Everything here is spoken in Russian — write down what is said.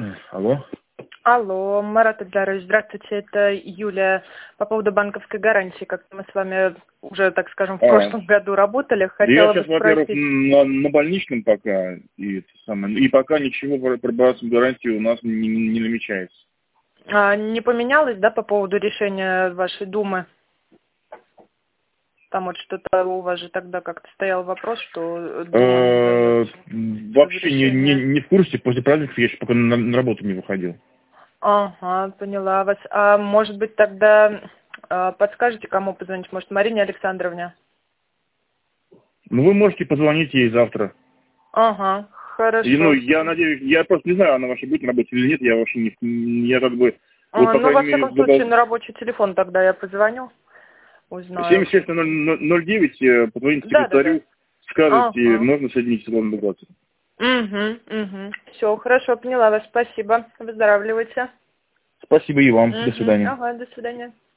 Алло. Алло, Марат Аджарович, здравствуйте, это Юлия. По поводу банковской гарантии, как мы с вами уже, так скажем, в прошлом году работали, хотела Я сейчас, бы во-первых, спросить. на больничном пока, и пока ничего про банковскую гарантию у нас не намечается. Не поменялось, да, по поводу решения вашей Думы? Там вот что-то у вас же тогда как-то стоял вопрос, что Дума Вообще не в курсе, после праздников я еще пока на работу не выходил. Ага, поняла вас. А может быть тогда подскажете, кому позвонить? Может, Марине Александровне? Ну, вы можете позвонить ей завтра. Ага, хорошо. Я надеюсь, я просто не знаю, она вообще будет на работе или нет, я вообще я как бы... Вот, по Ну, во крайней мере, всяком случае, на рабочий телефон тогда я позвоню, узнаю. 76-09, позвоните Да. секретарю, скажете, Ага. можно соединить с главным бухгалтером. Угу. Все, хорошо, поняла вас. Спасибо. Выздоравливайте. Спасибо и вам. До свидания. Ага, до свидания.